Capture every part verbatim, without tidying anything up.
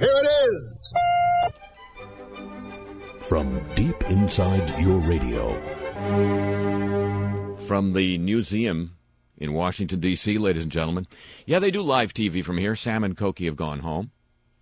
Here it is. From deep inside your radio. From the museum in Washington, D C, ladies and gentlemen. Yeah, they do live T V from here. Sam and Cokie have gone home.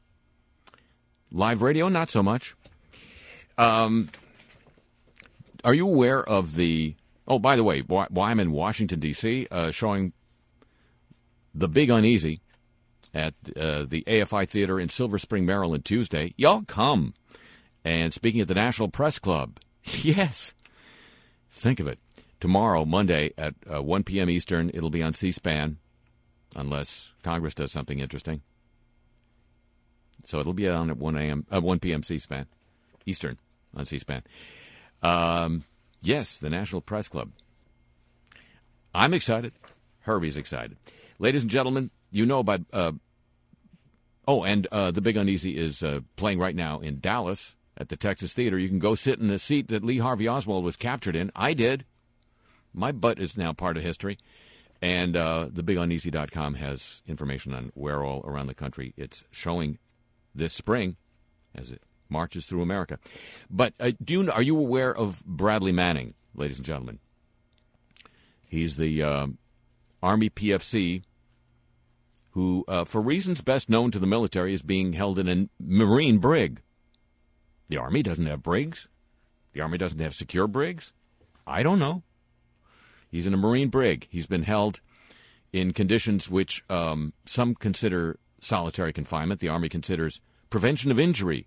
Live radio, not so much. Um, are you aware of the... Oh, by the way, why I'm in Washington, D C, uh, showing The Big Uneasy at uh, the A F I Theater in Silver Spring, Maryland, Tuesday. Y'all come. And speaking at the National Press Club, yes, think of it. Tomorrow, Monday, at uh, one p.m. Eastern, it'll be on C-SPAN, unless Congress does something interesting. So it'll be on at one a.m. Uh, one p.m. C-SPAN, Eastern, on C-SPAN. Um, yes, the National Press Club. I'm excited. Herbie's excited. Ladies and gentlemen, you know about... Uh, oh, and uh, The Big Uneasy is uh, playing right now in Dallas at the Texas Theater. You can go sit in the seat that Lee Harvey Oswald was captured in. I did. My butt is now part of history. And uh, the big uneasy dot com has information on where all around the country it's showing this spring as it marches through America. But uh, do you, are you aware of Bradley Manning, ladies and gentlemen? He's the uh, Army P F C who, uh, for reasons best known to the military, is being held in a Marine brig. The Army doesn't have brigs? The Army doesn't have secure brigs? I don't know. He's in a Marine brig. He's been held in conditions which um, some consider solitary confinement. The Army considers prevention of injury.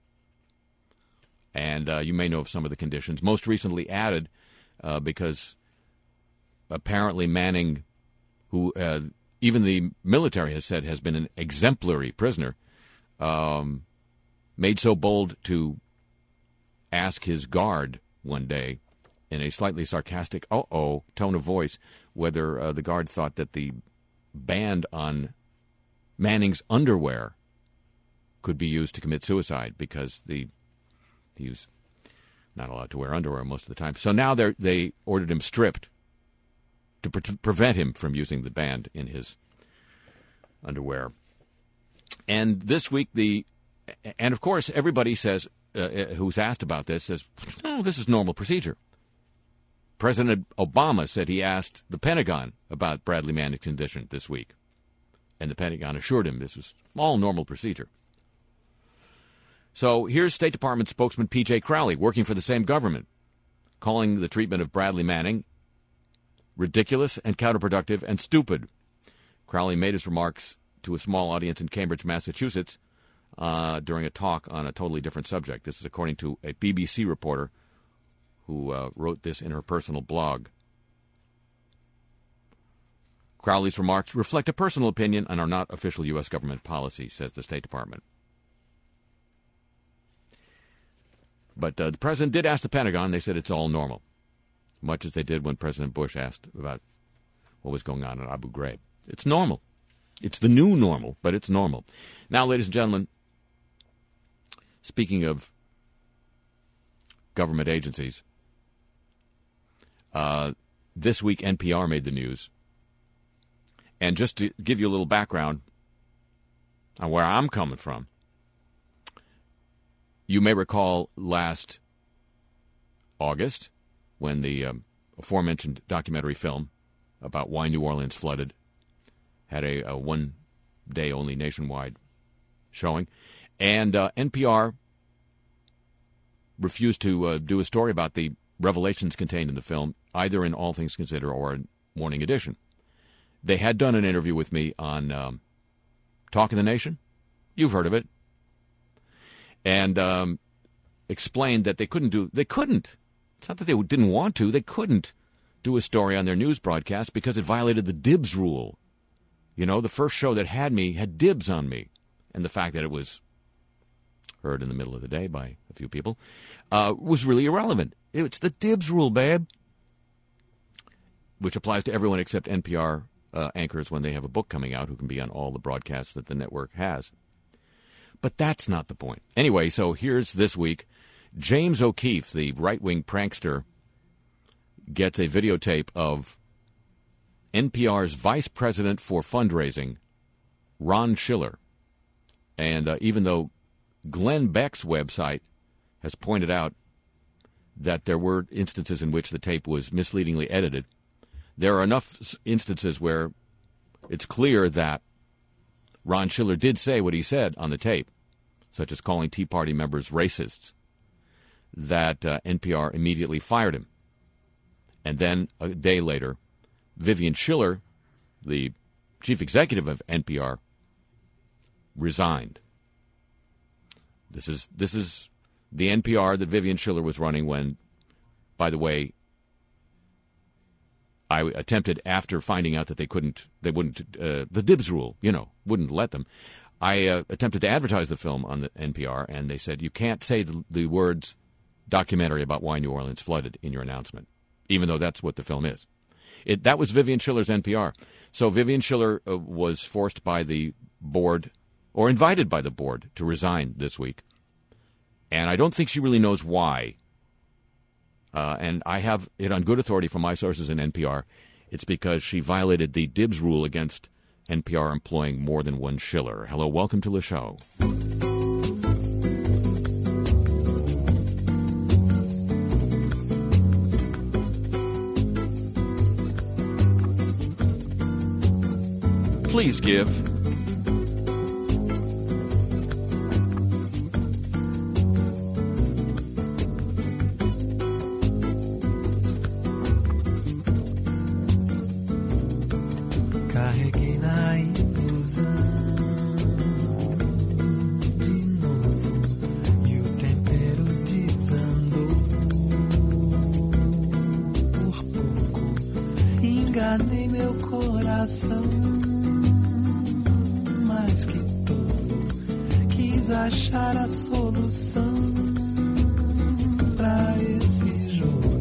And uh, you may know of some of the conditions. Most recently added uh, because apparently Manning, who uh, even the military has said has been an exemplary prisoner, um, made so bold to ask his guard one day in a slightly sarcastic uh-oh tone of voice whether uh, the guard thought that the band on Manning's underwear could be used to commit suicide because the he was not allowed to wear underwear most of the time. So now they they ordered him stripped to pre- prevent him from using the band in his underwear. And this week, the and of course, everybody says, uh, who's asked about this, says, oh, this is normal procedure. President Obama said he asked the Pentagon about Bradley Manning's condition this week. And the Pentagon assured him this is all normal procedure. So here's State Department spokesman P J Crowley, working for the same government, calling the treatment of Bradley Manning ridiculous and counterproductive and stupid. Crowley made his remarks to a small audience in Cambridge, Massachusetts, uh, during a talk on a totally different subject. This is according to a B B C reporter who uh, wrote this in her personal blog. Crowley's remarks reflect a personal opinion and are not official U S government policy, says the State Department. But uh, the president did ask the Pentagon. They said it's all normal, much as they did when President Bush asked about what was going on in Abu Ghraib. It's normal. It's the new normal, but it's normal. Now, ladies and gentlemen, speaking of government agencies, uh, this week N P R made the news. And just to give you a little background on where I'm coming from, you may recall last August when the um, aforementioned documentary film about why New Orleans flooded had a, a one-day-only nationwide showing. And uh, N P R refused to uh, do a story about the revelations contained in the film, either in All Things Considered or in Morning Edition. They had done an interview with me on um, Talk of the Nation. You've heard of it. And um, explained that they couldn't do, they couldn't. It's not that they didn't want to, they couldn't do a story on their news broadcast because it violated the dibs rule. You know, the first show that had me had dibs on me. And the fact that it was heard in the middle of the day by a few people uh, was really irrelevant. It's the dibs rule, babe. Which applies to everyone except N P R uh, anchors when they have a book coming out who can be on all the broadcasts that the network has. But that's not the point. Anyway, so here's this week. James O'Keefe, the right-wing prankster, gets a videotape of N P R's vice president for fundraising, Ron Schiller. And uh, even though Glenn Beck's website has pointed out that there were instances in which the tape was misleadingly edited. There are enough instances where it's clear that Ron Schiller did say what he said on the tape, such as calling Tea Party members racists, that uh, N P R immediately fired him. And then a day later, Vivian Schiller, the chief executive of N P R, resigned. This is this is the N P R that Vivian Schiller was running when, by the way, I attempted, after finding out that they couldn't, they wouldn't, uh, the Dibs rule, you know, wouldn't let them. I uh, attempted to advertise the film on the N P R, and they said, you can't say the, the words documentary about why New Orleans flooded in your announcement, even though that's what the film is. It, that was Vivian Schiller's N P R. So Vivian Schiller uh, was forced by the board, or invited by the board, to resign this week. And I don't think she really knows why. Uh, and I have it on good authority from my sources in N P R. It's because she violated the Dibs rule against N P R employing more than one Schiller. Hello, welcome to the show. Please give. Carreguei na ilusão de novo e o tempero desandou por pouco. Enganei meu coração, mais que todo, quis achar a solução pra esse jogo.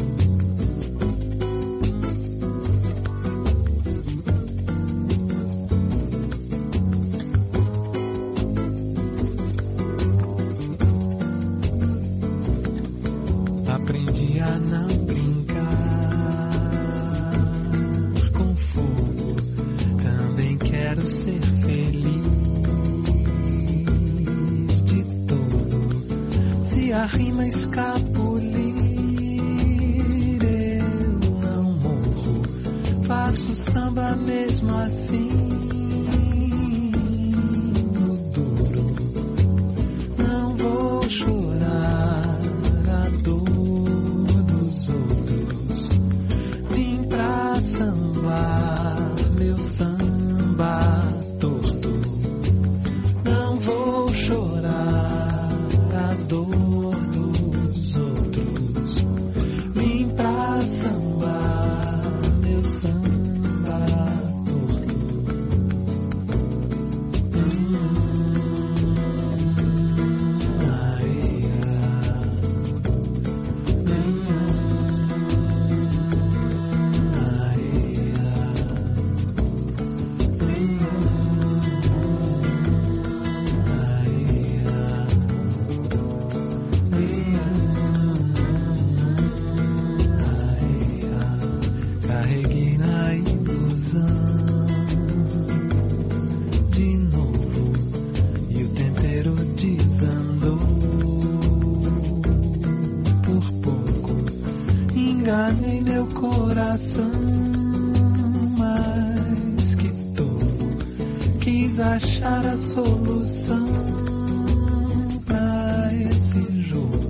Aprendi a não brincar com fogo, também quero ser feliz de todo. Se a rima escapulir, eu não morro, faço samba mesmo assim. No duro, não vou chorar a dor dos outros. Vim pra sambar meu samba torto. Não vou chorar a dor dos outros. Vim pra sambar meu samba torto. Hum, aia. Carreguei na ilusão de novo e o tempero desandou por pouco. Enganei meu coração, mais que todo, quis achar a solução pra esse jogo.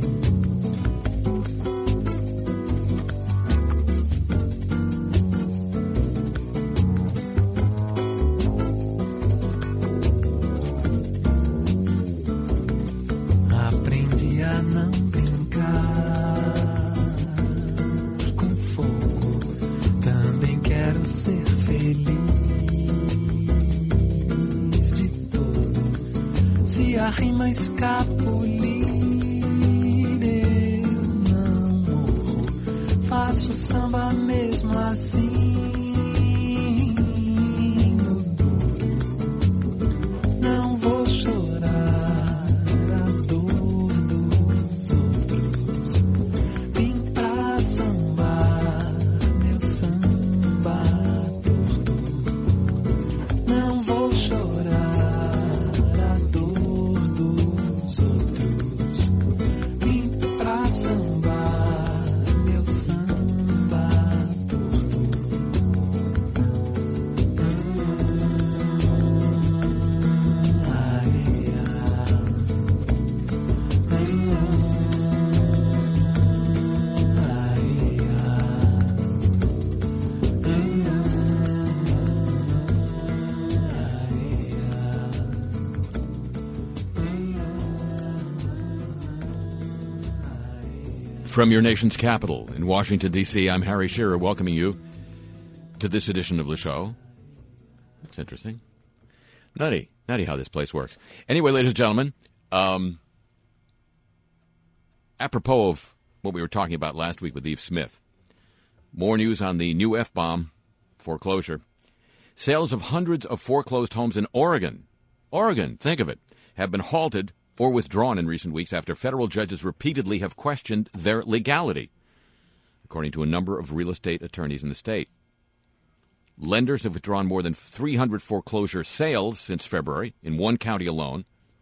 Aprendi a não brincar com fogo, também quero ser feliz de todo. Se a rima escapulir, eu não morro, faço samba mesmo assim. No duro, não vou chorar a dor dos outros. Vim pra sambar meu samba torto. Não vou chorar a dor dos From your nation's capital in Washington, D C, I'm Harry Shearer welcoming you to this edition of the show. That's interesting. Nutty. Nutty how this place works. Anyway, ladies and gentlemen, um, apropos of what we were talking about last week with Eve Smith, more news on the new F-bomb foreclosure. Sales of hundreds of foreclosed homes in Oregon, Oregon, think of it, have been halted or withdrawn in recent weeks after federal judges repeatedly have questioned their legality, according to a number of real estate attorneys in the state. Lenders have withdrawn more than three hundred foreclosure sales since February in one county alone.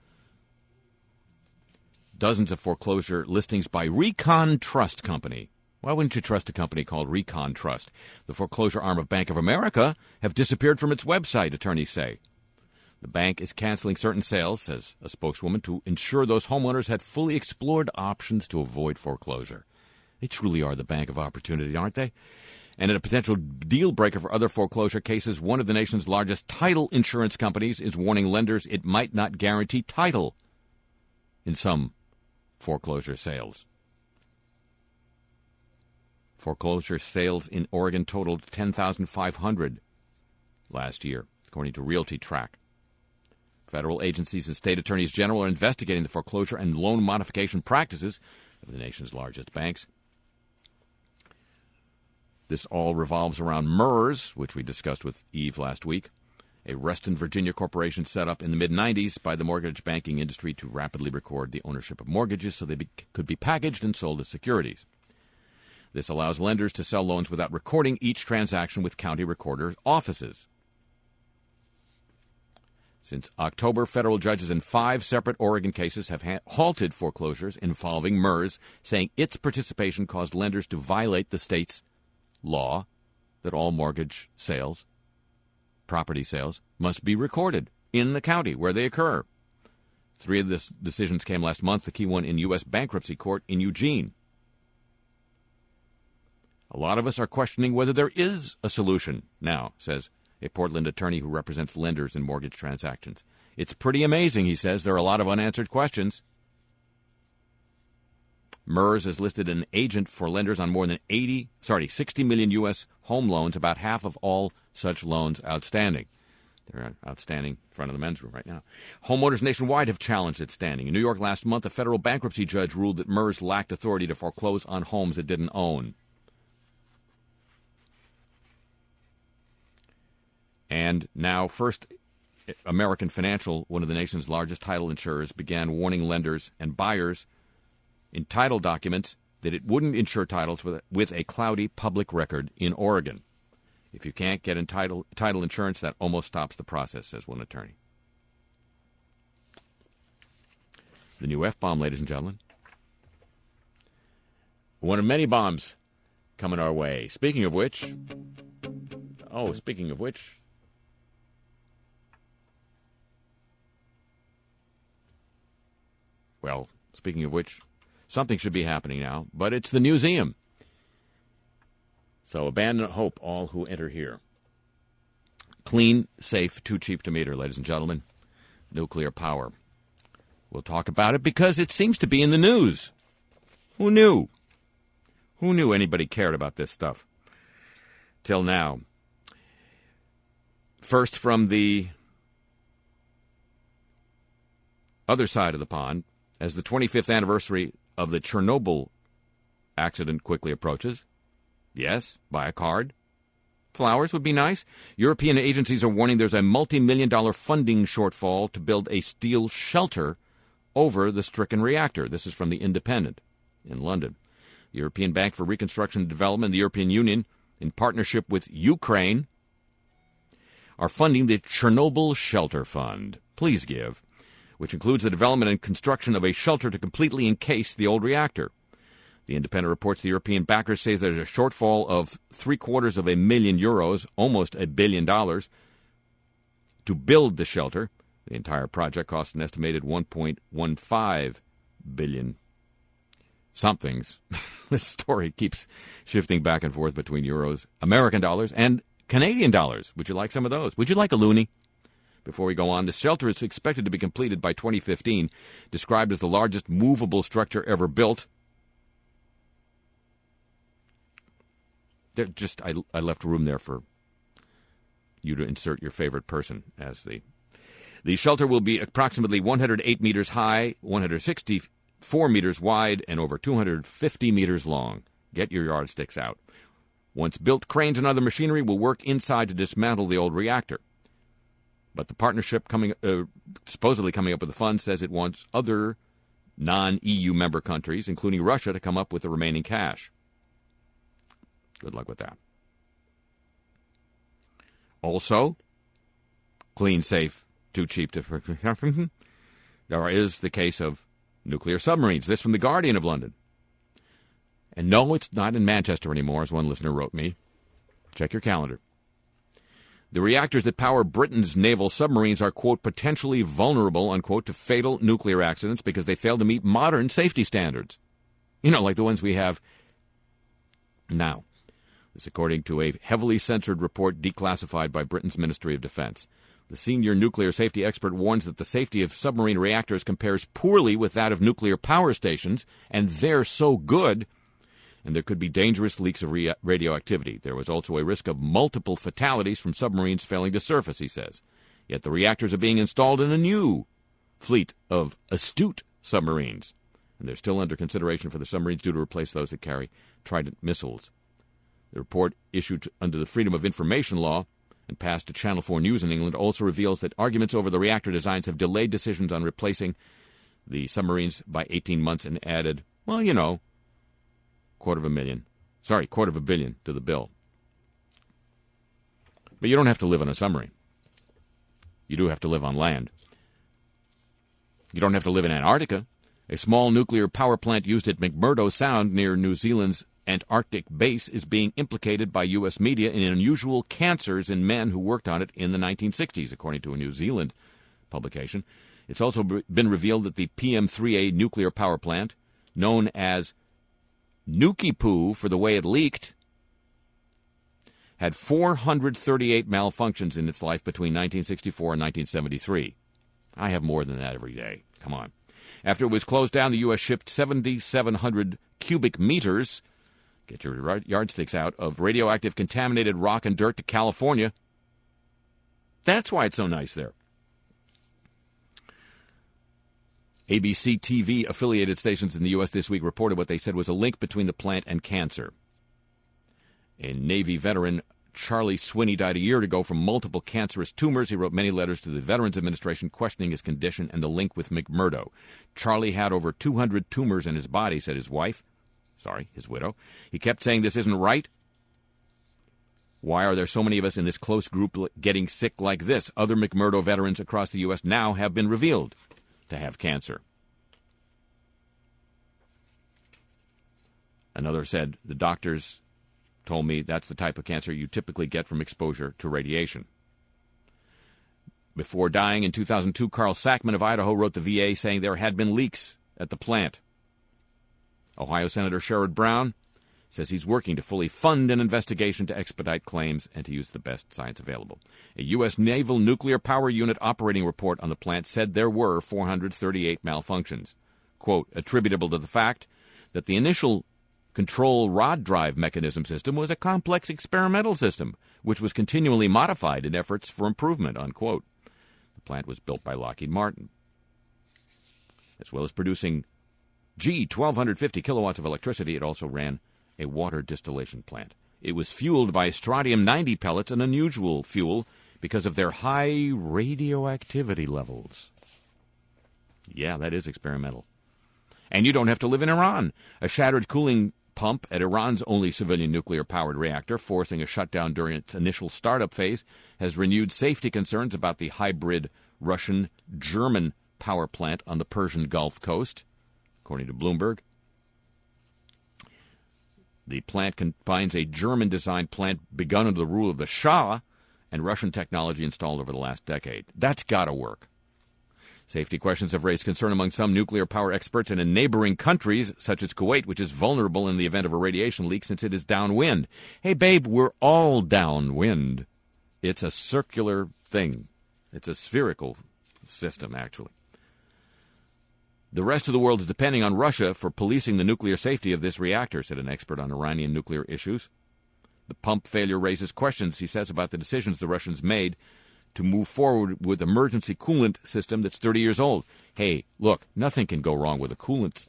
Dozens of foreclosure listings by Recon Trust Company. Why wouldn't you trust a company called Recon Trust? The foreclosure arm of Bank of America have disappeared from its website, attorneys say. The bank is canceling certain sales, says a spokeswoman, to ensure those homeowners had fully explored options to avoid foreclosure. They truly are the bank of opportunity, aren't they? And in a potential deal breaker for other foreclosure cases, one of the nation's largest title insurance companies is warning lenders it might not guarantee title in some foreclosure sales. Foreclosure sales in Oregon totaled ten thousand five hundred last year, according to Realty Track. Federal agencies and state attorneys general are investigating the foreclosure and loan modification practices of the nation's largest banks. This all revolves around MERS, which we discussed with Eve last week, a Reston, Virginia corporation set up in the mid nineties by the mortgage banking industry to rapidly record the ownership of mortgages so they be, could be packaged and sold as securities. This allows lenders to sell loans without recording each transaction with county recorder offices. Since October, federal judges in five separate Oregon cases have ha- halted foreclosures involving MERS, saying its participation caused lenders to violate the state's law that all mortgage sales, property sales, must be recorded in the county where they occur. Three of the decisions came last month, the key one in U S bankruptcy court in Eugene. A lot of us are questioning whether there is a solution now, says a Portland attorney who represents lenders in mortgage transactions. It's pretty amazing, he says. There are a lot of unanswered questions. MERS has listed an agent for lenders on more than eighty, sorry, sixty million U S home loans, about half of all such loans outstanding. They're outstanding in front of the men's room right now. Homeowners nationwide have challenged its standing. In New York last month, a federal bankruptcy judge ruled that MERS lacked authority to foreclose on homes it didn't own. And now, First American Financial, one of the nation's largest title insurers, began warning lenders and buyers in title documents that it wouldn't insure titles with, with a cloudy public record in Oregon. If you can't get in title, title insurance, that almost stops the process, says one attorney. The new F-bomb, ladies and gentlemen. One of many bombs coming our way. Speaking of which, oh, speaking of which, well, speaking of which, something should be happening now, but it's the museum. So abandon hope, all who enter here. Clean, safe, too cheap to meter, ladies and gentlemen. Nuclear power. We'll talk about it because it seems to be in the news. Who knew? Who knew anybody cared about this stuff? Till now. First, from the other side of the pond, as the twenty-fifth anniversary of the Chernobyl accident quickly approaches. Yes, buy a card. Flowers would be nice. European agencies are warning there's a multi-million dollar funding shortfall to build a steel shelter over the stricken reactor. This is from The Independent in London. The European Bank for Reconstruction and Development, the European Union, in partnership with Ukraine, are funding the Chernobyl Shelter Fund. Please give. Which includes the development and construction of a shelter to completely encase the old reactor. The Independent reports the European backers say there's a shortfall of three-quarters of a million euros, almost a billion dollars, to build the shelter. The entire project cost an estimated one point one five billion somethings. This story keeps shifting back and forth between euros, American dollars, and Canadian dollars. Would you like some of those? Would you like a loonie? Before we go on, the shelter is expected to be completed by twenty fifteen, described as the largest movable structure ever built. They're just I, I left room there for you to insert your favorite person as the... The shelter will be approximately one hundred eight meters high, one hundred sixty-four meters wide, and over two hundred fifty meters long. Get your yardsticks out. Once built, cranes and other machinery will work inside to dismantle the old reactor. But the partnership coming, uh, supposedly coming up with the funds says it wants other non-E U member countries, including Russia, to come up with the remaining cash. Good luck with that. Also, clean, safe, too cheap to... There is the case of nuclear submarines. This from The Guardian of London. And no, it's not in Manchester anymore, as one listener wrote me. Check your calendar. The reactors that power Britain's naval submarines are, quote, potentially vulnerable, unquote, to fatal nuclear accidents because they fail to meet modern safety standards. You know, like the ones we have now. This according to a heavily censored report declassified by Britain's Ministry of Defense. The senior nuclear safety expert warns that the safety of submarine reactors compares poorly with that of nuclear power stations, and they're so good, and there could be dangerous leaks of re- radioactivity. There was also a risk of multiple fatalities from submarines failing to surface, he says. Yet the reactors are being installed in a new fleet of Astute submarines, and they're still under consideration for the submarines due to replace those that carry Trident missiles. The report, issued under the Freedom of Information Law and passed to Channel four News in England, also reveals that arguments over the reactor designs have delayed decisions on replacing the submarines by eighteen months and added, well, you know, quarter of a million, sorry, quarter of a billion to the bill. But you don't have to live on a submarine. You do have to live on land. You don't have to live in Antarctica. A small nuclear power plant used at McMurdo Sound near New Zealand's Antarctic base is being implicated by U S media in unusual cancers in men who worked on it in the nineteen sixties, according to a New Zealand publication. It's also been revealed that the P M three A nuclear power plant, known as Nukipu for the way it leaked, had four hundred thirty-eight malfunctions in its life between nineteen sixty-four and nineteen seventy-three. I have more than that every day. Come on. After it was closed down, the U S shipped seven thousand seven hundred cubic meters, get your yardsticks out, of radioactive contaminated rock and dirt to California. That's why it's so nice there. A B C T V affiliated stations in the U S this week reported what they said was a link between the plant and cancer. A Navy veteran, Charlie Swinney, died a year ago from multiple cancerous tumors. He wrote many letters to the Veterans Administration questioning his condition and the link with McMurdo. Charlie had over two hundred tumors in his body, said his wife. Sorry, his widow. He kept saying, this isn't right. Why are there so many of us in this close group getting sick like this? Other McMurdo veterans across the U S now have been revealed to have cancer. Another said, the doctors told me that's the type of cancer you typically get from exposure to radiation. Before dying in two thousand two, Carl Sackman of Idaho wrote the V A saying there had been leaks at the plant. Ohio Senator Sherrod Brown says he's working to fully fund an investigation to expedite claims and to use the best science available. A U S Naval Nuclear Power Unit operating report on the plant said there were four hundred thirty-eight malfunctions, quote, attributable to the fact that the initial control rod drive mechanism system was a complex experimental system, which was continually modified in efforts for improvement, unquote. The plant was built by Lockheed Martin. As well as producing G, twelve fifty kilowatts of electricity, it also ran a water distillation plant. It was fueled by strontium ninety pellets, an unusual fuel because of their high radioactivity levels. Yeah, that is experimental. And you don't have to live in Iran. A shattered cooling pump at Iran's only civilian nuclear-powered reactor, forcing a shutdown during its initial startup phase, has renewed safety concerns about the hybrid Russian-German power plant on the Persian Gulf coast, according to Bloomberg. The plant combines a German-designed plant begun under the rule of the Shah and Russian technology installed over the last decade. That's got to work. Safety questions have raised concern among some nuclear power experts and in neighboring countries, such as Kuwait, which is vulnerable in the event of a radiation leak since it is downwind. Hey, babe, we're all downwind. It's a circular thing. It's a spherical system, actually. The rest of the world is depending on Russia for policing the nuclear safety of this reactor, said an expert on Iranian nuclear issues. The pump failure raises questions, he says, about the decisions the Russians made to move forward with emergency coolant system that's thirty years old. Hey, look, nothing can go wrong with a coolant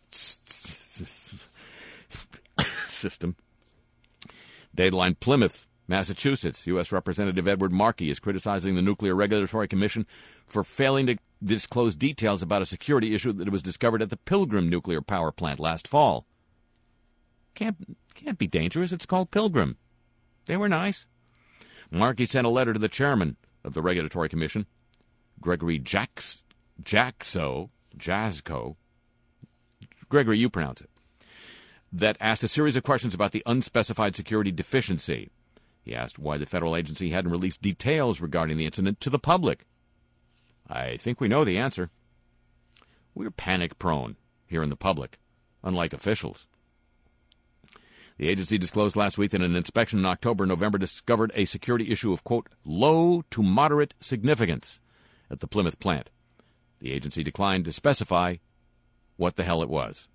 system. Dateline Plymouth, Massachusetts. U S. Representative Edward Markey is criticizing the Nuclear Regulatory Commission for failing to disclose details about a security issue that was discovered at the Pilgrim nuclear power plant last fall. Can't, can't be dangerous. It's called Pilgrim. They were nice. Markey sent a letter to the chairman of the Regulatory Commission, Gregory Jacks, Jackso, Jaczko, Gregory, you pronounce it, that asked a series of questions about the unspecified security deficiency. He asked why the federal agency hadn't released details regarding the incident to the public. I think we know the answer. We're panic-prone here in the public, unlike officials. The agency disclosed last week that an inspection in October and November discovered a security issue of, quote, low to moderate significance at the Plymouth plant. The agency declined to specify what the hell it was.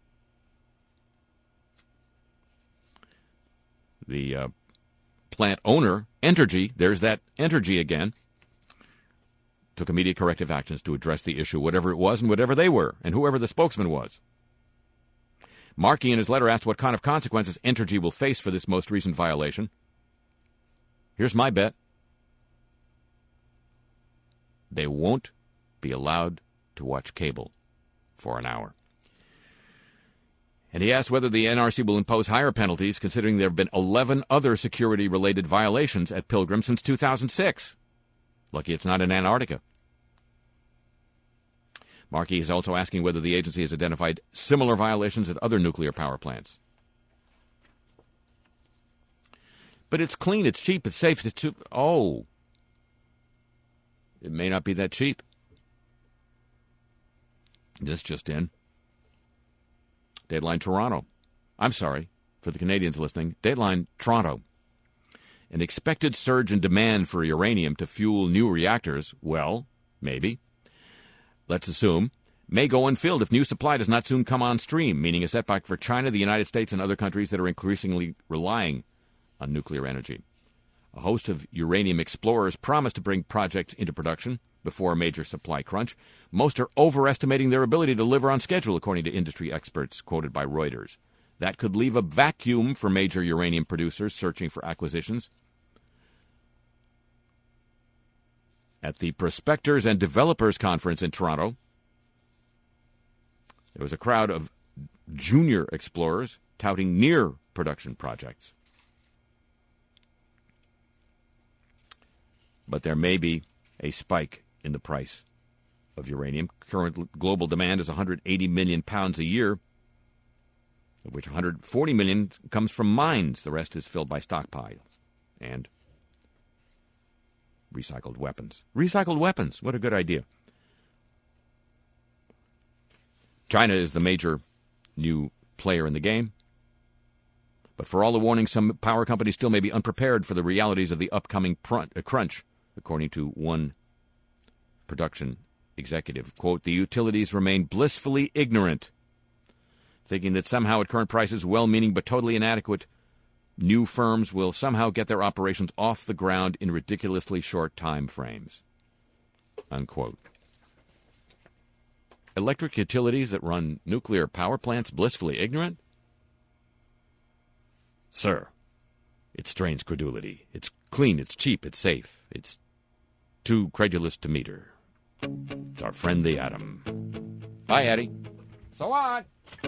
The uh, plant owner, Entergy, there's that Entergy again, took immediate corrective actions to address the issue, whatever it was and whatever they were, and whoever the spokesman was. Markey in his letter asked what kind of consequences Entergy will face for this most recent violation. Here's my bet. They won't be allowed to watch cable for an hour. And he asked whether the N R C will impose higher penalties, considering there have been eleven other security-related violations at Pilgrim since two thousand six. Lucky it's not in Antarctica. Markey is also asking whether the agency has identified similar violations at other nuclear power plants. But it's clean, it's cheap, it's safe. It's too, oh, it may not be that cheap. This just in. Dateline Toronto. I'm sorry, for the Canadians listening. Dateline Toronto. An expected surge in demand for uranium to fuel new reactors, well, maybe, let's assume, may go unfilled if new supply does not soon come on stream, meaning a setback for China, the United States, and other countries that are increasingly relying on nuclear energy. A host of uranium explorers promise to bring projects into production before a major supply crunch. Most are overestimating their ability to deliver on schedule, according to industry experts quoted by Reuters. That could leave a vacuum for major uranium producers searching for acquisitions. At the Prospectors and Developers Conference in Toronto, there was a crowd of junior explorers touting near-production projects. But there may be a spike in the price of uranium. Current global demand is one hundred eighty million pounds a year, of which one hundred forty million comes from mines. The rest is filled by stockpiles and recycled weapons. Recycled weapons, what a good idea. China is the major new player in the game. But for all the warnings, some power companies still may be unprepared for the realities of the upcoming crunch, according to one production executive. Quote, the utilities remain blissfully ignorant, thinking that somehow at current prices, well-meaning but totally inadequate, new firms will somehow get their operations off the ground in ridiculously short time frames. Unquote. Electric utilities that run nuclear power plants blissfully ignorant? Sir, it strains credulity. It's clean, it's cheap, it's safe. It's too credulous to meter. It's our friend the atom. Bye, Eddie. So what?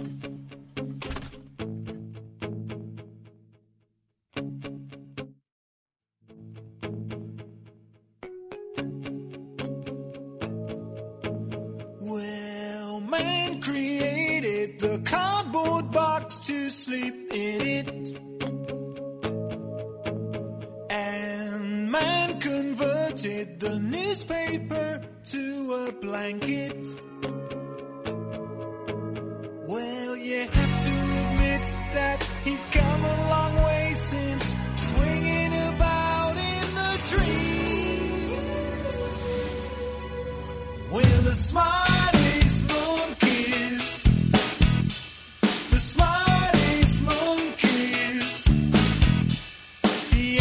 Well, man created the cardboard box to sleep in it. And man converted the newspaper to a blanket. Well, you have to admit that he's come a long way since swinging about in the trees. We're the smartest monkeys, the smartest monkeys, the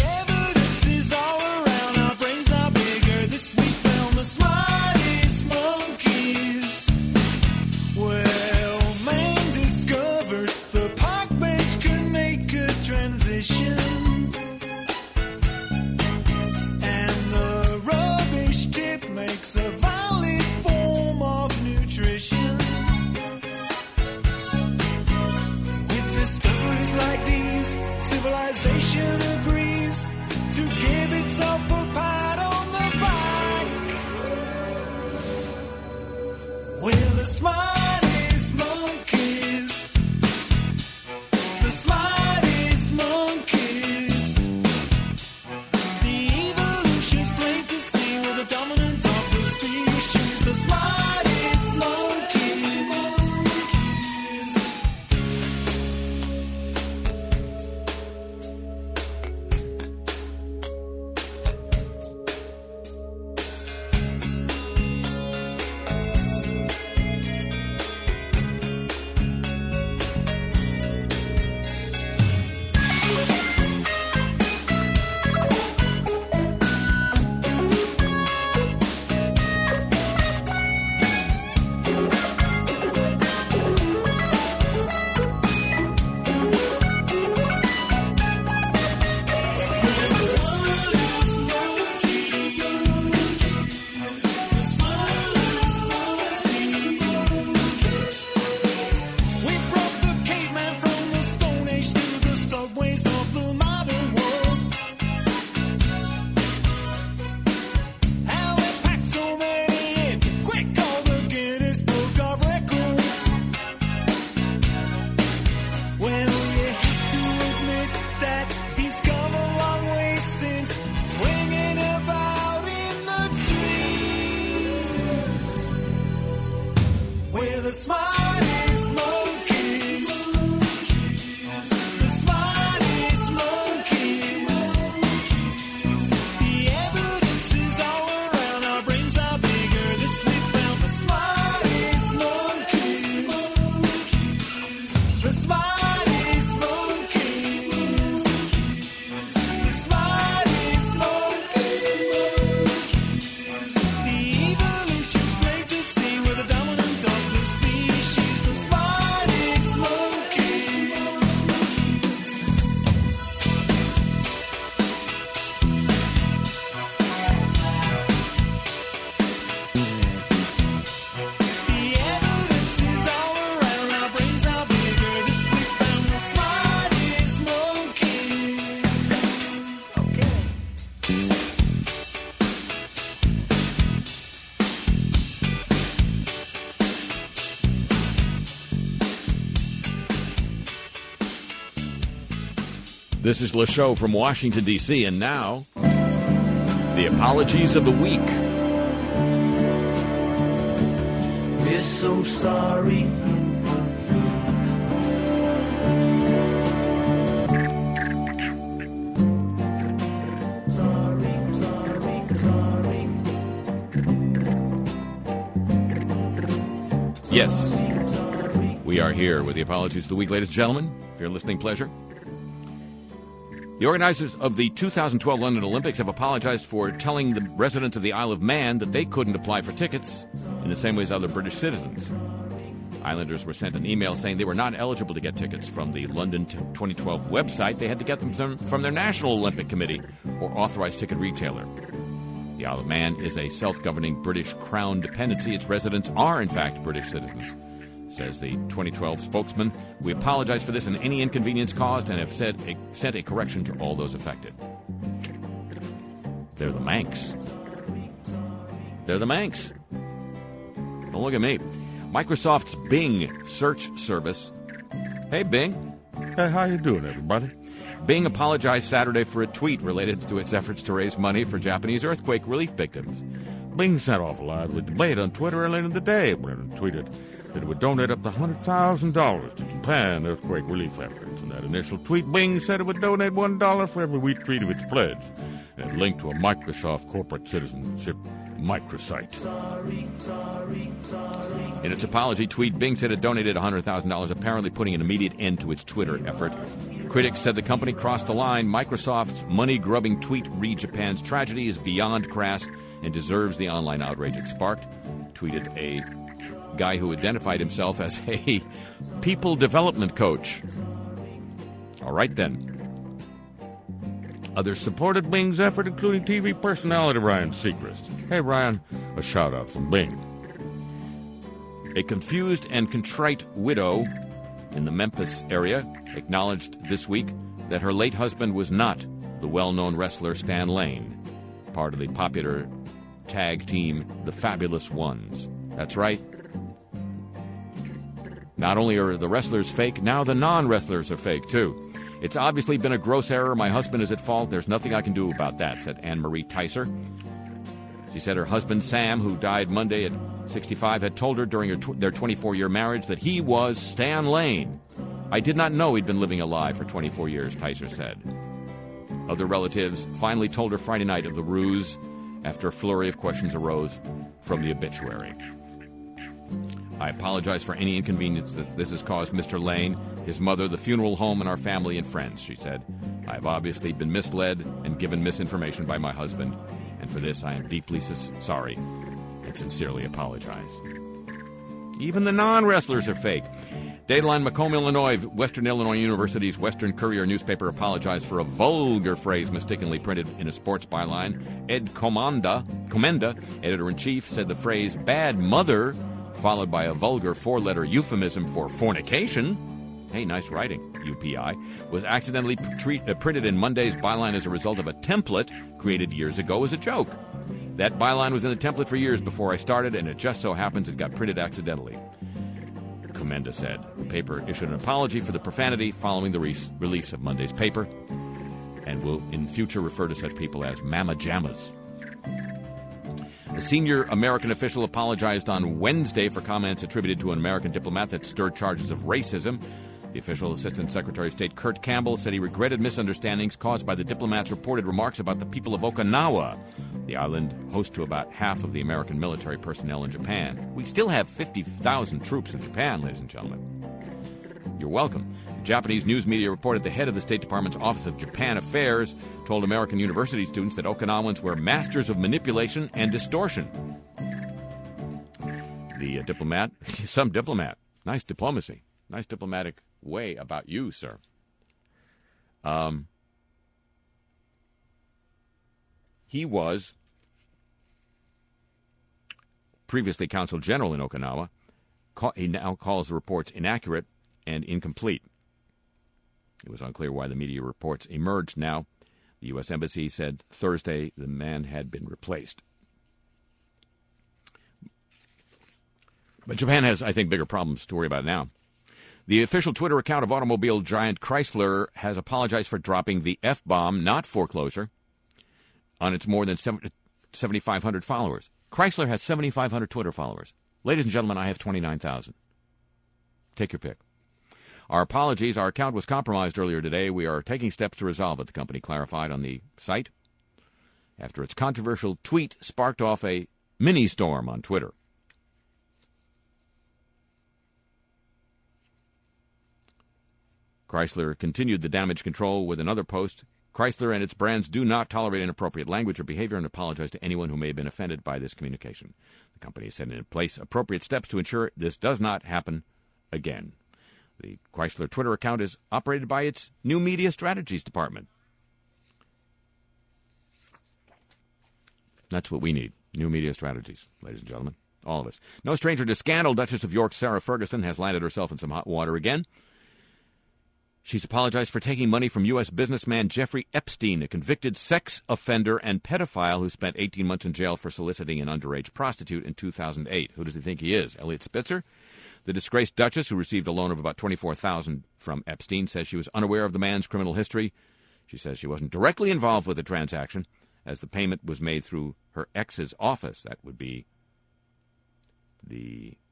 smartest monkeys. The smartest monkeys. The evidence is all around. Our brains are bigger. This we found. The smartest monkeys. The smartest monkeys. The smartest monkeys. The evolution's great to see. We're the dominant of the species. The smartest monkeys. The evidence is all around. Our brains are bigger. This we found. The smartest monkeys. Okay. This is Le Show from Washington, D C, and now, the apologies of the week. We're so sorry. Sorry, sorry, sorry. Yes, we are here with the apologies of the week, ladies and gentlemen. If you're listening, pleasure. The organizers of the two thousand twelve London Olympics have apologized for telling the residents of the Isle of Man that they couldn't apply for tickets in the same way as other British citizens. Islanders were sent an email saying they were not eligible to get tickets from the London twenty twelve website. They had to get them from, from their National Olympic Committee or authorized ticket retailer. The Isle of Man is a self-governing British Crown dependency. Its residents are, in fact, British citizens. Says the twenty twelve spokesman. We apologize for this and any inconvenience caused and have said a, sent a correction to all those affected. They're the Manx. They're the Manx. Don't look at me. Microsoft's Bing search service. Hey, Bing. Hey, how you doing, everybody? Bing apologized Saturday for a tweet related to its efforts to raise money for Japanese earthquake relief victims. Bing set off a lively debate on Twitter earlier in the day when it tweeted that it would donate up to one hundred thousand dollars to Japan earthquake relief efforts. In that initial tweet, Bing said it would donate one dollar for every week tweet of its pledge, and it linked to a Microsoft corporate citizenship microsite. Sorry, sorry, sorry. In its apology tweet, Bing said it donated one hundred thousand dollars, apparently putting an immediate end to its Twitter effort. Critics said the company crossed the line. Microsoft's money-grubbing tweet re Japan's tragedy is beyond crass and deserves the online outrage it sparked, tweeted a guy who identified himself as a people development coach. All right, then. Others supported Bing's effort, including T V personality Ryan Seacrest. Hey, Ryan, a shout-out from Bing. A confused and contrite widow in the Memphis area acknowledged this week that her late husband was not the well-known wrestler Stan Lane, part of the popular tag team The Fabulous Ones. That's right. Not only are the wrestlers fake, now the non-wrestlers are fake, too. It's obviously been a gross error. My husband is at fault. There's nothing I can do about that, said Anne-Marie Tyser. She said her husband, Sam, who died Monday at sixty-five, had told her during her tw- their twenty-four-year marriage that he was Stan Lane. I did not know he'd been living a lie for twenty-four years, Tyser said. Other relatives finally told her Friday night of the ruse after a flurry of questions arose from the obituary. I apologize for any inconvenience that this has caused Mister Lane, his mother, the funeral home, and our family and friends, she said. I have obviously been misled and given misinformation by my husband, and for this I am deeply s- sorry and sincerely apologize. Even the non-wrestlers are fake. Dateline Macomb, Illinois, Western Illinois University's Western Courier newspaper apologized for a vulgar phrase mistakenly printed in a sports byline. Ed Comenda, Comenda, editor-in-chief, said the phrase bad mother, followed by a vulgar four-letter euphemism for fornication, hey, nice writing, U P I, was accidentally treat, uh, printed in Monday's byline as a result of a template created years ago as a joke. That byline was in the template for years before I started, and it just so happens it got printed accidentally, Comenda said. The paper issued an apology for the profanity following the re- release of Monday's paper, and will in future refer to such people as Mama Jammas. A senior American official apologized on Wednesday for comments attributed to an American diplomat that stirred charges of racism. The official, Assistant Secretary of State Kurt Campbell, said he regretted misunderstandings caused by the diplomat's reported remarks about the people of Okinawa, the island host to about half of the American military personnel in Japan. We still have fifty thousand troops in Japan, ladies and gentlemen. You're welcome. The Japanese news media reported the head of the State Department's Office of Japan Affairs told American university students that Okinawans were masters of manipulation and distortion. The uh, diplomat, some diplomat, nice diplomacy, nice diplomatic way about you, sir. Um, he was previously consul general in Okinawa. He now calls the reports inaccurate and incomplete. It was unclear why the media reports emerged now. The U S Embassy said Thursday the man had been replaced. But Japan has, I think, bigger problems to worry about now. The official Twitter account of automobile giant Chrysler has apologized for dropping the F-bomb, not foreclosure, on its more than seventy-five hundred followers. Chrysler has seventy-five hundred Twitter followers. Ladies and gentlemen, I have twenty-nine thousand. Take your pick. Our apologies. Our account was compromised earlier today. We are taking steps to resolve it, the company clarified on the site, after its controversial tweet sparked off a mini-storm on Twitter. Chrysler continued the damage control with another post. Chrysler and its brands do not tolerate inappropriate language or behavior and apologize to anyone who may have been offended by this communication. The company has set in place appropriate steps to ensure this does not happen again. The Chrysler Twitter account is operated by its new media strategies department. That's what we need, new media strategies, ladies and gentlemen, all of us. No stranger to scandal, Duchess of York Sarah Ferguson has landed herself in some hot water again. She's apologized for taking money from U S businessman Jeffrey Epstein, a convicted sex offender and pedophile who spent eighteen months in jail for soliciting an underage prostitute in two thousand eight. Who does he think he is, Elliot Spitzer? The disgraced Duchess, who received a loan of about twenty-four thousand dollars from Epstein, says she was unaware of the man's criminal history. She says she wasn't directly involved with the transaction, as the payment was made through her ex's office. That would be the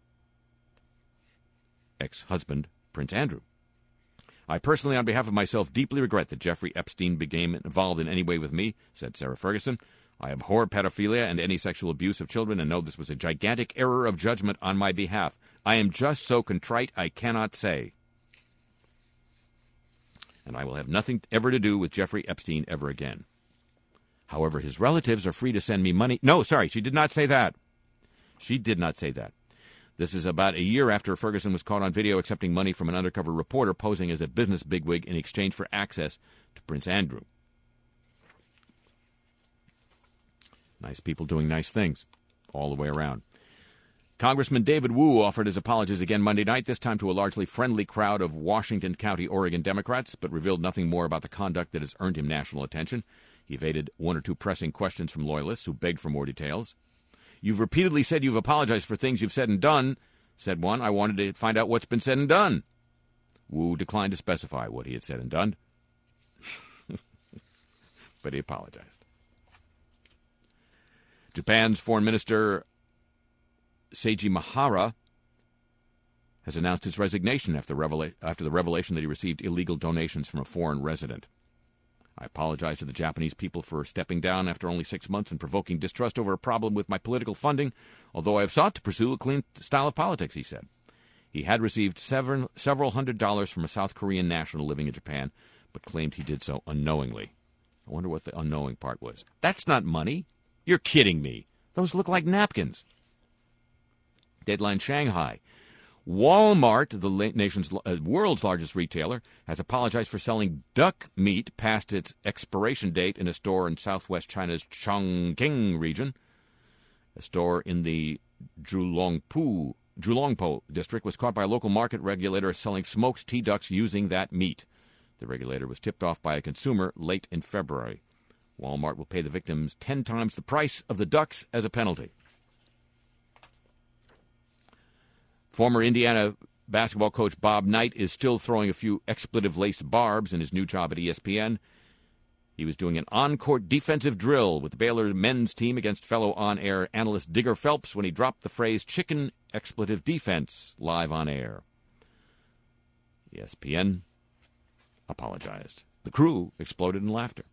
ex-husband, Prince Andrew. I personally, on behalf of myself, deeply regret that Jeffrey Epstein became involved in any way with me, said Sarah Ferguson. I abhor pedophilia and any sexual abuse of children and know this was a gigantic error of judgment on my behalf. I am just so contrite I cannot say. And I will have nothing ever to do with Jeffrey Epstein ever again. However, his relatives are free to send me money. No, sorry, she did not say that. She did not say that. This is about a year after Ferguson was caught on video accepting money from an undercover reporter posing as a business bigwig in exchange for access to Prince Andrew. Nice people doing nice things all the way around. Congressman David Wu offered his apologies again Monday night, this time to a largely friendly crowd of Washington County, Oregon Democrats, but revealed nothing more about the conduct that has earned him national attention. He evaded one or two pressing questions from loyalists who begged for more details. You've repeatedly said you've apologized for things you've said and done, said one. I wanted to find out what's been said and done. Wu declined to specify what he had said and done, but he apologized. Japan's Foreign Minister Seiji Mahara has announced his resignation after, revela- after the revelation that he received illegal donations from a foreign resident. I apologize to the Japanese people for stepping down after only six months and provoking distrust over a problem with my political funding, although I have sought to pursue a clean style of politics, he said. He had received several, several hundred dollars from a South Korean national living in Japan, but claimed he did so unknowingly. I wonder what the unknowing part was. That's not money. You're kidding me. Those look like napkins. Deadline Shanghai. Walmart, the nation's uh, world's largest retailer, has apologized for selling duck meat past its expiration date in a store in southwest China's Chongqing region. A store in the Zhulongpu, Zhulongpo district was caught by a local market regulator selling smoked tea ducks using that meat. The regulator was tipped off by a consumer late in February. Walmart will pay the victims ten times the price of the ducks as a penalty. Former Indiana basketball coach Bob Knight is still throwing a few expletive-laced barbs in his new job at E S P N. He was doing an on-court defensive drill with the Baylor men's team against fellow on-air analyst Digger Phelps when he dropped the phrase chicken expletive defense live on air. E S P N apologized. The crew exploded in laughter.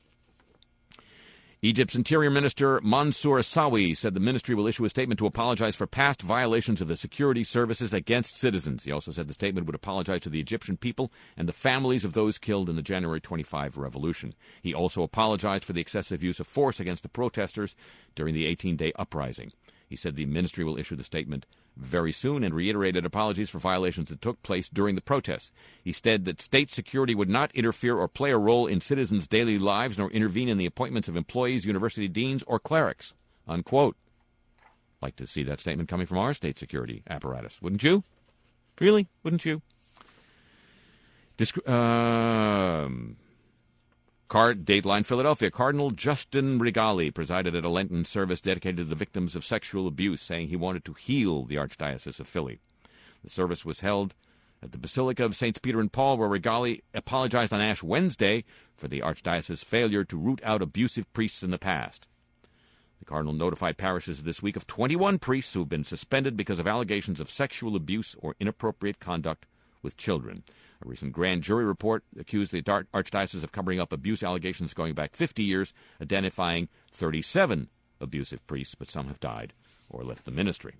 Egypt's Interior Minister Mansour Sawi said the ministry will issue a statement to apologize for past violations of the security services against citizens. He also said the statement would apologize to the Egyptian people and the families of those killed in the January twenty-fifth revolution. He also apologized for the excessive use of force against the protesters during the eighteen-day uprising. He said the ministry will issue the statement very soon and reiterated apologies for violations that took place during the protests. He said that state security would not interfere or play a role in citizens' daily lives nor intervene in the appointments of employees, university deans, or clerics. Unquote. Like to see that statement coming from our state security apparatus, wouldn't you? Really? Wouldn't you? Disc- um... Card, Dateline Philadelphia. Cardinal Justin Regali presided at a Lenten service dedicated to the victims of sexual abuse, saying he wanted to heal the Archdiocese of Philly. The service was held at the Basilica of Saints Peter and Paul, where Regali apologized on Ash Wednesday for the Archdiocese's failure to root out abusive priests in the past. The Cardinal notified parishes this week of twenty-one priests who have been suspended because of allegations of sexual abuse or inappropriate conduct with children. A recent grand jury report accused the Archdiocese of covering up abuse allegations going back fifty years, identifying thirty-seven abusive priests, but some have died or left the ministry.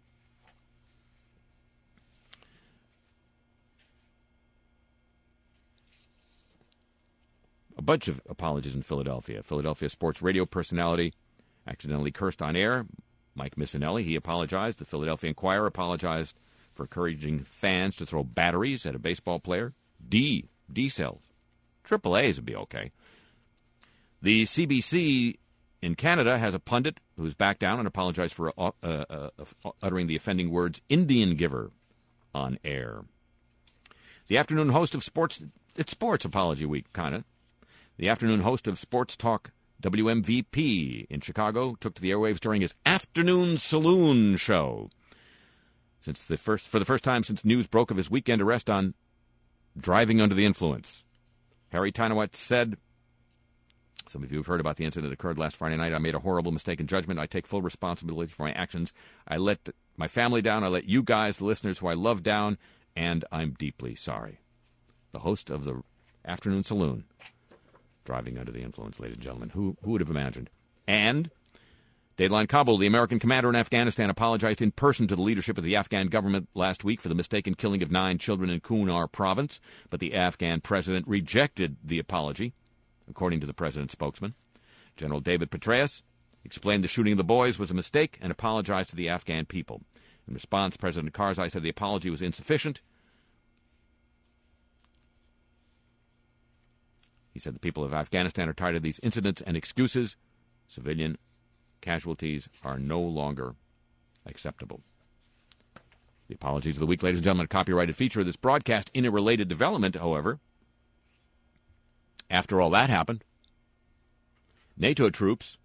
A bunch of apologies in Philadelphia. Philadelphia sports radio personality accidentally cursed on air. Mike Missinelli, he apologized. The Philadelphia Inquirer apologized for encouraging fans to throw batteries at a baseball player. D. D cells. Triple A's would be okay. The C B C in Canada has a pundit who's backed down and apologized for uh, uh, uh, uttering the offending words Indian giver on air. The afternoon host of Sports... It's Sports Apology Week, kind of. The afternoon host of Sports Talk W M V P in Chicago took to the airwaves during his Afternoon Saloon show. Since the first, for the first time since news broke of his weekend arrest on driving under the influence. Harry Tynowet said, some of you have heard about the incident that occurred last Friday night. I made a horrible mistake in judgment. I take full responsibility for my actions. I let my family down. I let you guys, the listeners who I love, down, and I'm deeply sorry. The host of the Afternoon Saloon, driving under the influence, ladies and gentlemen. Who, who would have imagined? And Dateline Kabul, the American commander in Afghanistan, apologized in person to the leadership of the Afghan government last week for the mistaken killing of nine children in Kunar province, but the Afghan president rejected the apology, according to the president's spokesman. General David Petraeus explained the shooting of the boys was a mistake and apologized to the Afghan people. In response, President Karzai said the apology was insufficient. He said the people of Afghanistan are tired of these incidents and excuses. Civilian casualties are no longer acceptable. The apologies of the week, ladies and gentlemen, a copyrighted feature of this broadcast. In a related development, however, after all that happened, NATO troops,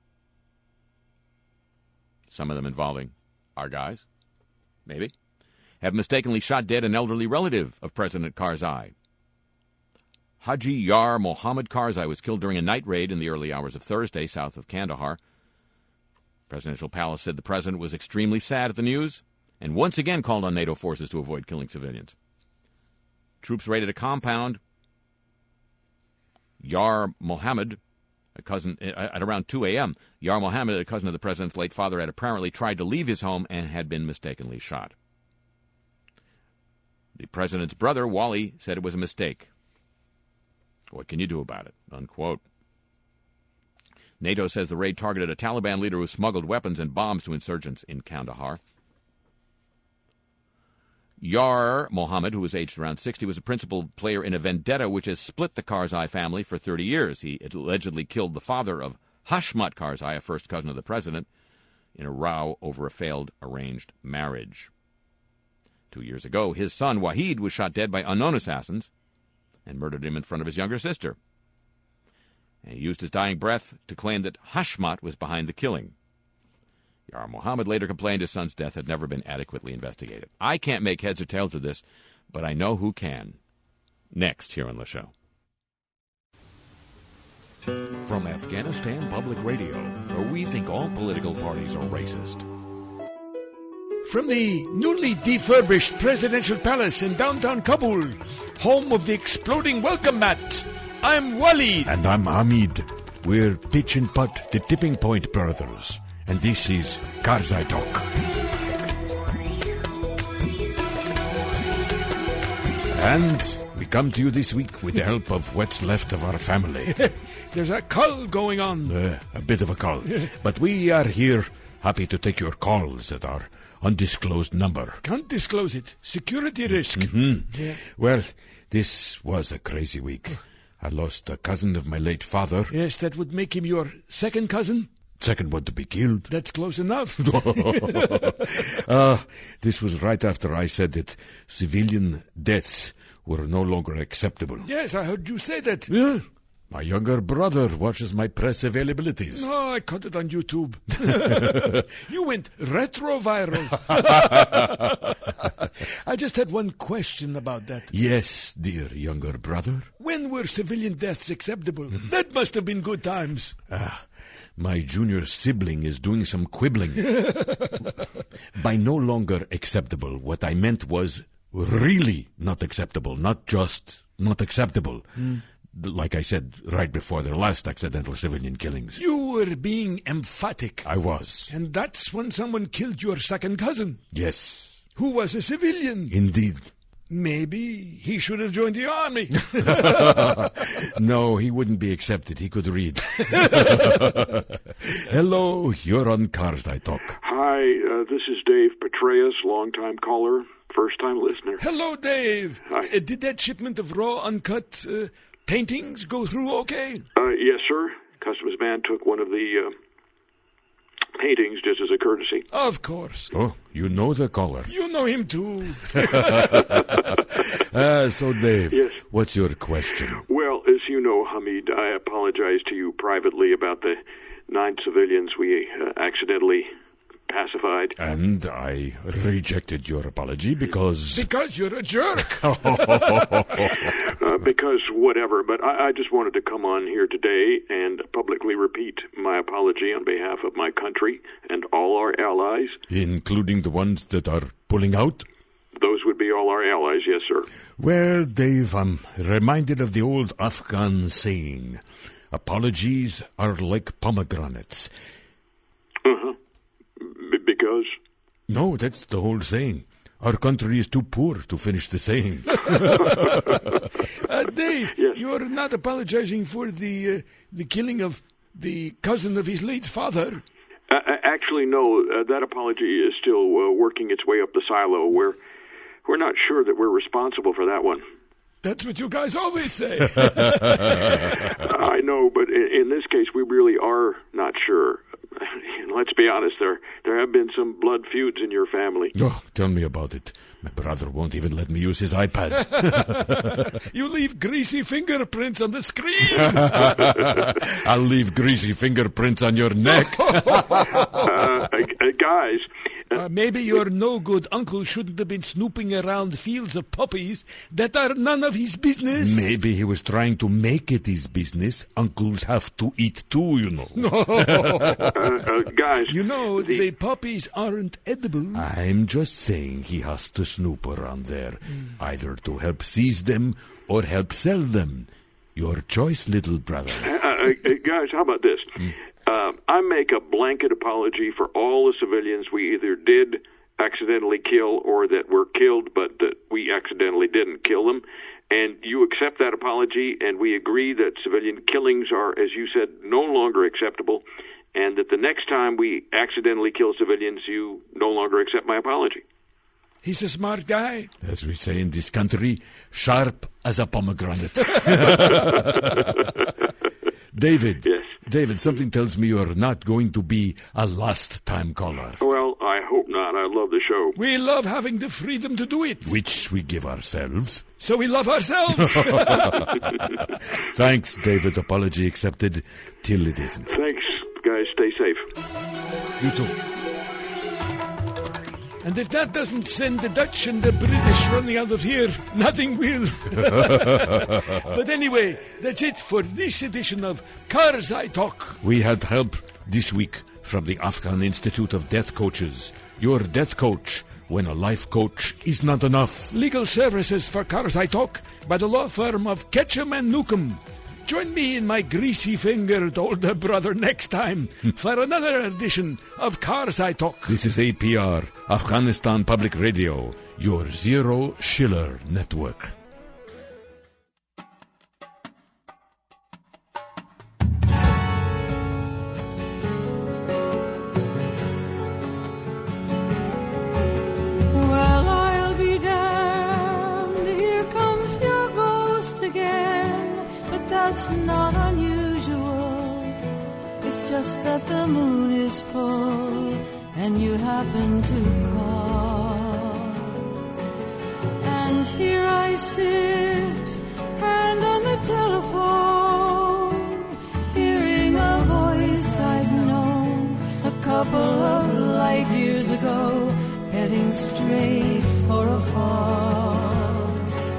some of them involving our guys, maybe, have mistakenly shot dead an elderly relative of President Karzai. Haji Yar Mohammed Karzai was killed during a night raid in the early hours of Thursday south of Kandahar. Presidential Palace said the president was extremely sad at the news and once again called on NATO forces to avoid killing civilians. Troops raided a compound. Yar Mohammed, a cousin, at around two a.m., Yar Mohammed, a cousin of the president's late father, had apparently tried to leave his home and had been mistakenly shot. The president's brother, Wally, said it was a mistake. What can you do about it? Unquote. NATO says the raid targeted a Taliban leader who smuggled weapons and bombs to insurgents in Kandahar. Yar Mohammed, who was aged around sixty, was a principal player in a vendetta which has split the Karzai family for thirty years. He allegedly killed the father of Hashmat Karzai, a first cousin of the president, in a row over a failed arranged marriage. Two years ago, his son Wahid was shot dead by unknown assassins and murdered him in front of his younger sister. And he used his dying breath to claim that Hashmat was behind the killing. Yar Mohammed later complained his son's death had never been adequately investigated. I can't make heads or tails of this, but I know who can. Next, here on the show. From Afghanistan Public Radio, where we think all political parties are racist. From the newly defurbished presidential palace in downtown Kabul, home of the exploding welcome mat, I'm Waleed. And I'm Hamid. We're Pitch and Putt, the Tipping Point Brothers. And this is Karzai Talk. And we come to you this week with the help of what's left of our family. There's a cull going on. Uh, a bit of a call. But we are here, happy to take your calls at our undisclosed number. Can't disclose it. Security risk. Mm-hmm. Yeah. Well, this was a crazy week. I lost a cousin of my late father. Yes, that would make him your second cousin. Second one to be killed. That's close enough. uh, this was right after I said that civilian deaths were no longer acceptable. Yes, I heard you say that. Yeah. My younger brother watches my press availabilities. Oh, I caught it on YouTube. You went retro-viral. I just had one question about that. Yes, dear younger brother. When were civilian deaths acceptable? That must have been good times. Ah, my junior sibling is doing some quibbling. By no longer acceptable, what I meant was really not acceptable, not just not acceptable. Mm. Like I said right before their last accidental civilian killings. You were being emphatic. I was. And that's when someone killed your second cousin. Yes. Who was a civilian. Indeed. Maybe he should have joined the army. No, he wouldn't be accepted. He could read. Hello, you're on Karzai Talk. Hi, uh, this is Dave Petraeus, longtime caller, first-time listener. Hello, Dave. Hi. Uh, did that shipment of raw, uncut uh, paintings go through okay? Uh, yes, sir. Customs man took one of the uh, paintings just as a courtesy. Of course. Oh, you know the caller. You know him too. uh, so, Dave, yes. What's your question? Well, as you know, Hamid, I apologize to you privately about the nine civilians we uh, accidentally pacified. And I rejected your apology because... Because you're a jerk. uh, because whatever, but I, I just wanted to come on here today and publicly repeat my apology on behalf of my country and all our allies. Including the ones that are pulling out? Those would be all our allies, yes, sir. Well, Dave, I'm reminded of the old Afghan saying, apologies are like pomegranates. Uh-huh. B- because? No, that's the whole saying. Our country is too poor to finish the saying. uh, Dave, yes. You're not apologizing for the uh, the killing of the cousin of his late father. Uh, actually, no. Uh, that apology is still uh, working its way up the silo. We're we're not sure that we're responsible for that one. That's what you guys always say. I know, but in, in this case, we really are not sure. Let's be honest, there there have been some blood feuds in your family. Oh, tell me about it. My brother won't even let me use his iPad. You leave greasy fingerprints on the screen. I'll leave greasy fingerprints on your neck. uh, uh, guys... Uh, maybe your no-good uncle shouldn't have been snooping around fields of puppies that are none of his business. Maybe he was trying to make it his business. Uncles have to eat too, you know. No. uh, uh, guys... You know, the... the puppies aren't edible. I'm just saying he has to snoop around there, mm. either to help seize them or help sell them. Your choice, little brother. Uh, uh, guys, how about this? Mm. Uh, I make a blanket apology for all the civilians we either did accidentally kill or that were killed, but that we accidentally didn't kill them. And you accept that apology, and we agree that civilian killings are, as you said, no longer acceptable, and that the next time we accidentally kill civilians, you no longer accept my apology. He's a smart guy. As we say in this country, sharp as a pomegranate. David, yes. David, something tells me you're not going to be a last-time caller. Well, I hope not. I love the show. We love having the freedom to do it. Which we give ourselves. So we love ourselves. Thanks, David. Apology accepted till it isn't. Thanks, guys. Stay safe. You too. And if that doesn't send the Dutch and the British running out of here, nothing will. But anyway, that's it for this edition of Karzai Talk. We had help this week from the Afghan Institute of Death Coaches. Your death coach when a life coach is not enough. Legal services for Karzai Talk by the law firm of Ketchum and Newcomb. Join me and my greasy-fingered older brother next time for another edition of Karzai Talk. This is A P R, Afghanistan Public Radio, your Zero Schiller network. Well, I'll be damned, here comes your ghost again, but that's not unusual. It's just that the moon is full and you happen to call. And here I sit, and on the telephone, hearing a voice I'd known a couple of light years ago, heading straight for a fall.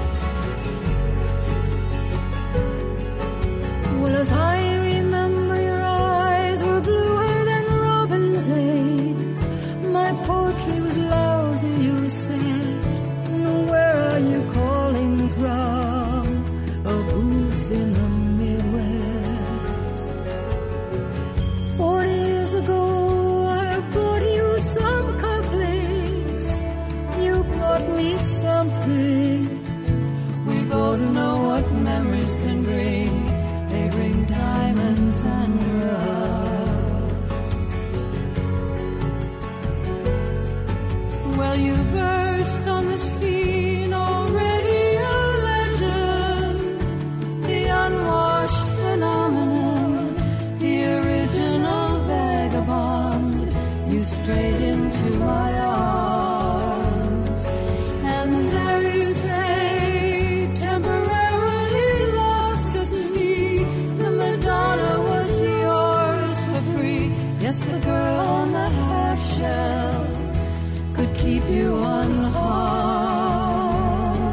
Well, as I remember, your eyes were bluer than robin's eggs. My poetry was lousy, you said. And where are you calling from? A booth in the Midwest. Forty years ago, I brought you some complaints. You brought me something. We both know what memories can bring. They bring diamonds and rust. Well, you burst on the scene, already a legend. The unwashed phenomenon, the original vagabond. You strayed into my arms, and there you say, temporarily lost at sea. The Madonna was yours for free. Yes, the girl on the half shell could keep you unharmed.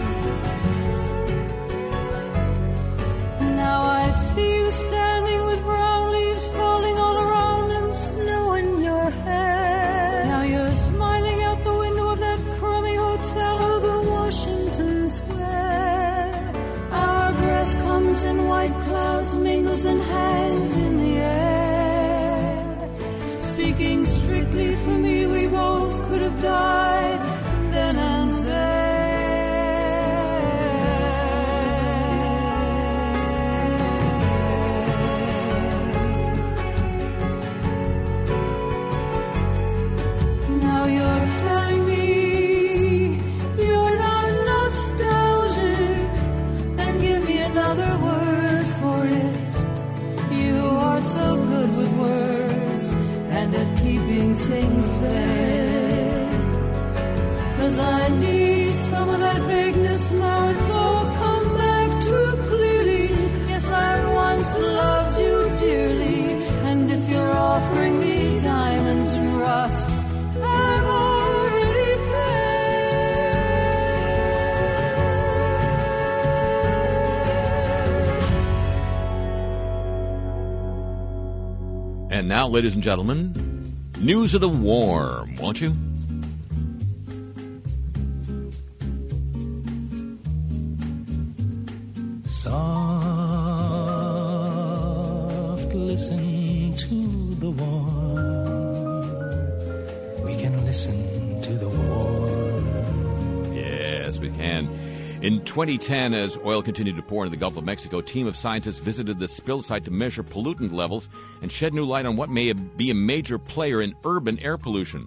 Now I see you standing with brown leaves falling all around and snow in your hair. Now you're smiling out the window of that crummy hotel over Washington Square. Our breath comes in white clouds, mingles and hangs in the air. Speaking strictly for me, we both could have died then and there. Now you're telling me you're not nostalgic, then give me another word for it. You are so good with words and at keeping things fair. 'Cause I need some of that vagueness now. It's all come back too clearly. Yes, I once loved you dearly, and if you're offering me diamonds and rust, I've already paid. And now, ladies and gentlemen, news of the war, won't you? Soft, listen to the war. We can listen to the war. Yes, we can. In twenty ten, as oil continued to pour into the Gulf of Mexico, a team of scientists visited the spill site to measure pollutant levels and shed new light on what may be a major player in urban air pollution.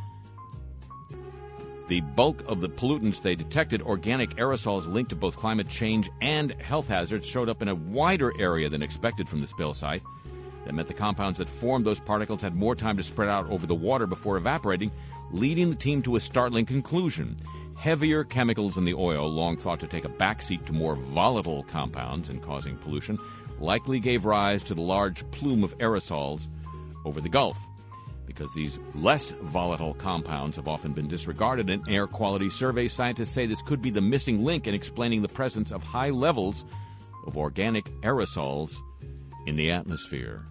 The bulk of the pollutants they detected, organic aerosols linked to both climate change and health hazards, showed up in a wider area than expected from the spill site. That meant the compounds that formed those particles had more time to spread out over the water before evaporating, leading the team to a startling conclusion. Heavier chemicals in the oil, long thought to take a backseat to more volatile compounds in causing pollution, likely gave rise to the large plume of aerosols over the Gulf. Because these less volatile compounds have often been disregarded in air quality surveys, scientists say this could be the missing link in explaining the presence of high levels of organic aerosols in the atmosphere.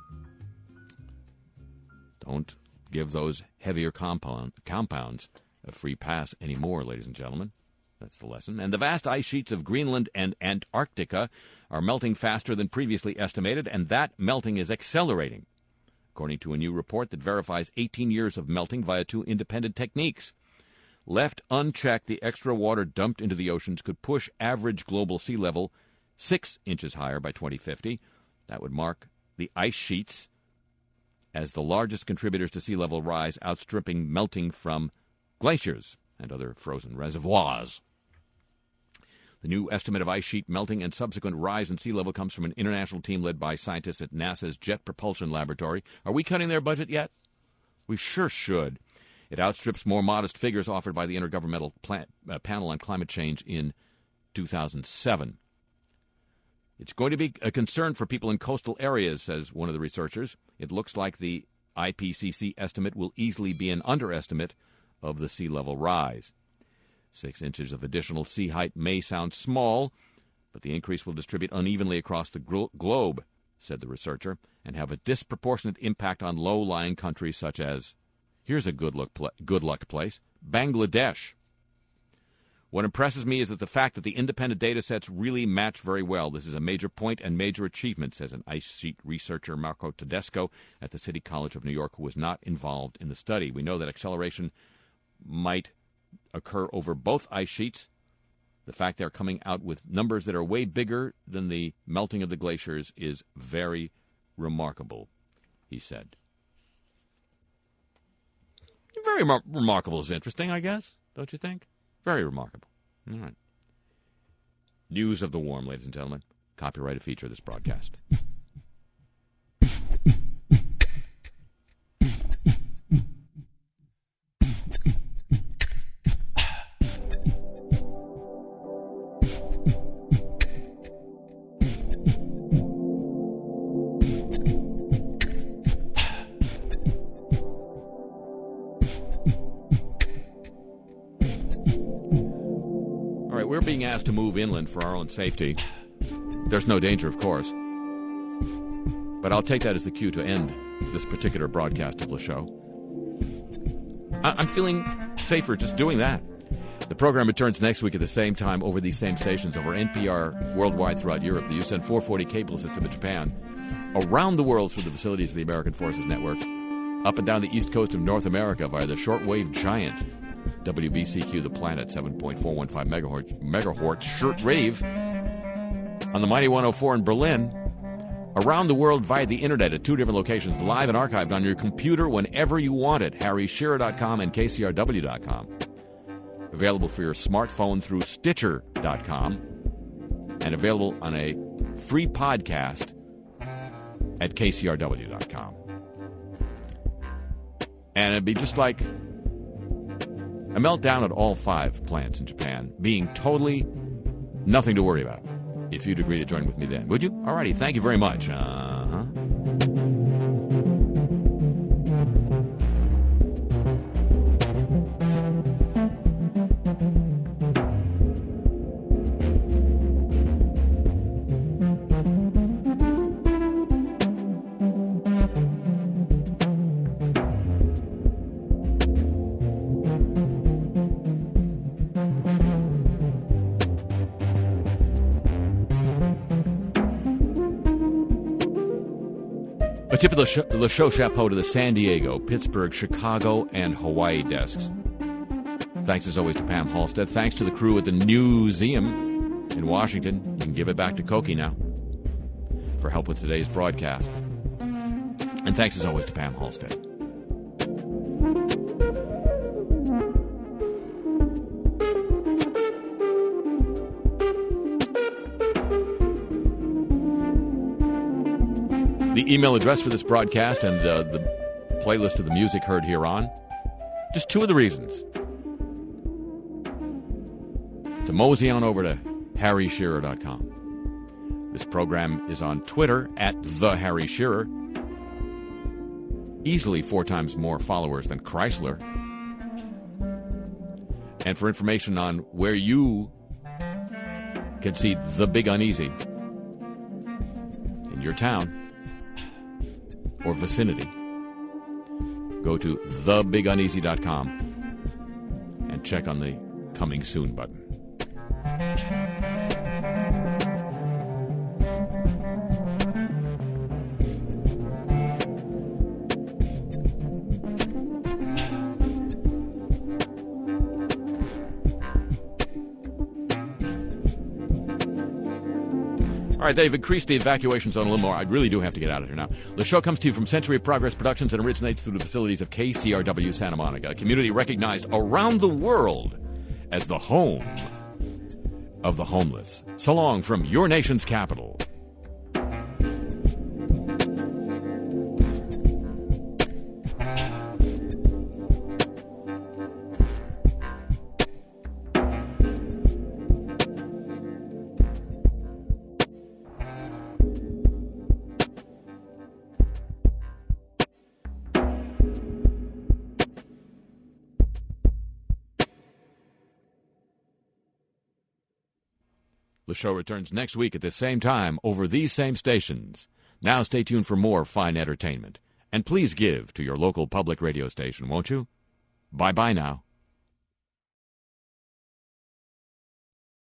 Don't give those heavier compound, compounds a free pass anymore, ladies and gentlemen. That's the lesson. And the vast ice sheets of Greenland and Antarctica are melting faster than previously estimated, and that melting is accelerating, according to a new report that verifies eighteen years of melting via two independent techniques. Left unchecked, the extra water dumped into the oceans could push average global sea level six inches higher by twenty fifty. That would mark the ice sheets as the largest contributors to sea level rise, outstripping melting from glaciers and other frozen reservoirs. The new estimate of ice sheet melting and subsequent rise in sea level comes from an international team led by scientists at NASA's Jet Propulsion Laboratory. Are we cutting their budget yet? We sure should. It outstrips more modest figures offered by the Intergovernmental Plan- uh, Panel on Climate Change in two thousand seven. It's going to be a concern for people in coastal areas, says one of the researchers. It looks like the I P C C estimate will easily be an underestimate of the sea level rise. Six inches of additional sea height may sound small, but the increase will distribute unevenly across the glo- globe, said the researcher, and have a disproportionate impact on low-lying countries such as, here's a good, look pl- good luck place, Bangladesh. What impresses me is that the fact that the independent data sets really match very well. This is a major point and major achievement, says an ice sheet researcher, Marco Tedesco, at the City College of New York, who was not involved in the study. We know that acceleration might occur over both ice sheets. The fact they're coming out with numbers that are way bigger than the melting of the glaciers is very remarkable, he said. Very mar- remarkable is interesting, I guess, don't you think? Very remarkable. All right. News of the warm, ladies and gentlemen. Copyrighted feature of this broadcast. We're being asked to move inland for our own safety. There's no danger, of course. But I'll take that as the cue to end this particular broadcast of the show. I- I'm feeling safer just doing that. The program returns next week at the same time over these same stations over N P R worldwide throughout Europe, the U S N four forty cable system in Japan, around the world through the facilities of the American Forces Network, up and down the east coast of North America via the shortwave giant W B C Q The Planet, seven point four one five megahertz, megahertz short wave on the Mighty one oh four in Berlin, around the world via the internet at two different locations, live and archived on your computer whenever you want it, harry shearer dot com and K C R W dot com. Available for your smartphone through Stitcher dot com and available on a free podcast at K C R W dot com. And it'd be just like a meltdown at all five plants in Japan, being totally nothing to worry about. If you'd agree to join with me then, would you? Alrighty, thank you very much. Uh-huh. A tip of the, sh- the show chapeau to the San Diego, Pittsburgh, Chicago, and Hawaii desks. Thanks as always to Pam Halstead. Thanks to the crew at the Museum in Washington. You can give it back to Koki now for help with today's broadcast. And thanks as always to Pam Halstead. The email address for this broadcast and uh, the playlist of the music heard here on, just two of the reasons to mosey on over to harry shearer dot com. This program is on Twitter at The Harry Shearer. easily four times more followers than Chrysler. And for information on where you can see The Big Uneasy in your town or vicinity, go to the big uneasy dot com and check on the Coming Soon button. All right, they've increased the evacuation zone a little more. I really do have to get out of here now. The show comes to you from Century of Progress Productions and originates through the facilities of K C R W Santa Monica, a community recognized around the world as the home of the homeless. So long from your nation's capital. The show returns next week at the same time over these same stations. Now stay tuned for more fine entertainment. And please give to your local public radio station, won't you? Bye-bye now.